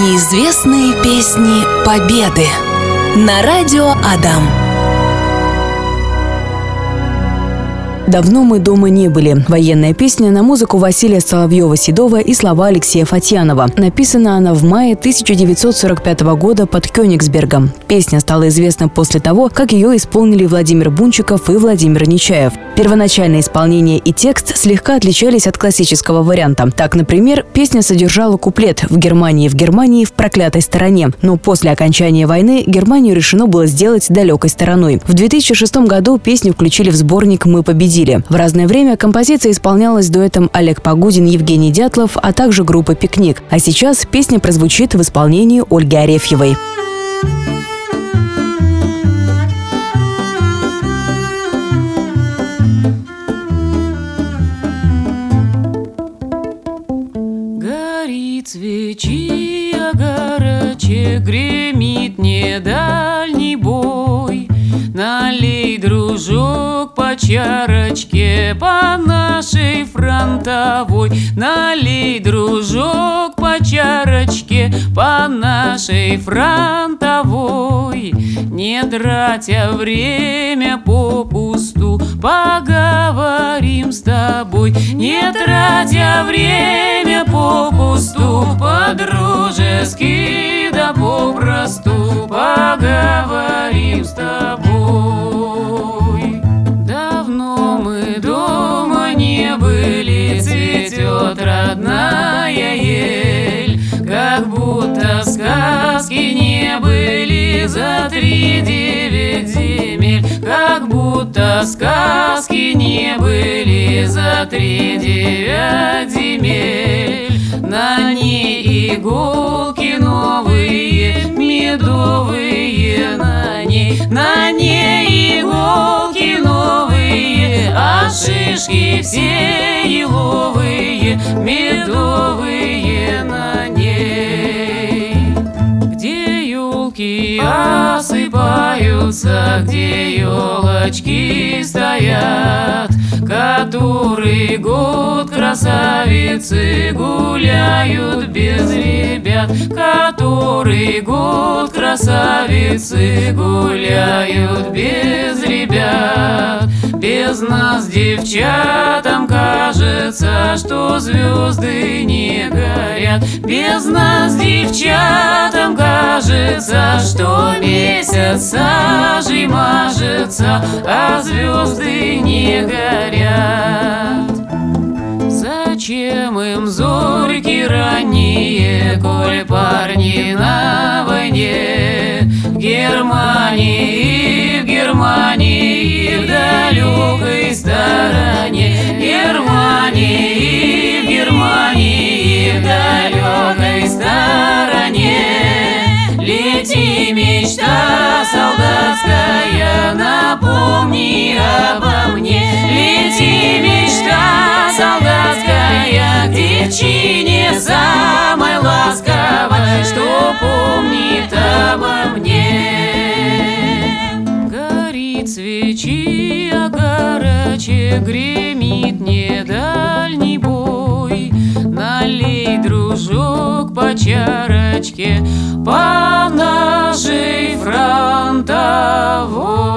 Неизвестные песни Победы на радио Адам. «Давно мы дома не были». Военная песня на музыку Василия Соловьева-Седова и слова Алексея Фатьянова. Написана она в мае 1945 года под Кёнигсбергом. Песня стала известна после того, как ее исполнили Владимир Бунчиков и Владимир Нечаев. Первоначальное исполнение и текст слегка отличались от классического варианта. Так, например, песня содержала куплет «В Германии, в проклятой стороне». Но после окончания войны Германию решено было сделать далекой стороной. В 2006 году песню включили в сборник «Мы победили». В разное время композиция исполнялась дуэтом Олег Погудин, Евгений Дятлов, а также группа «Пикник». А сейчас песня прозвучит в исполнении Ольги Арефьевой. Горит свечи огарочек, гремит недальний бой. Налей, дружок, по чарочке по нашей фронтовой. Налей, дружок, по чарочке по нашей фронтовой. Не тратя время попусту, поговорим с тобой. Не тратя время попусту, по-дружески да попросту поговорим с тобой. Давно мы дома не были, цветет родная ель, как будто сказки не были за 3-9 земель. Как будто сказки не были за 3-9 земель. На ней иголки новые, медовые на ней. На ней иголки новые, а шишки все еловые, медовые на ней. Где елки осыпаются, где елочки стоят, который год красавицы гуляют без ребят. Который год красавицы гуляют без ребят. Без нас, девчатам, кажется, что звезды не горят. Без нас, девчатам, кажется, что месяц сажей мажется, а звезды не горят. Зачем им зорьки ранние, коль парни на войне? В Германии, в далекой стороне. В Германии, в далекой стороне. Лети, мечта солдатская, напомни обо мне. Лети, мечта солдатская, к девчине самой ласковой, что помнит обо мне. Горит свечи огарочек, гремит недальний бой. Налей, дружок, по чарочке по нашей фронтовой.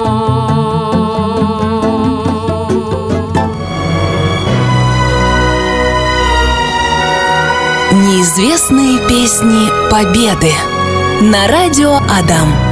Неизвестные песни Победы на радио Адам.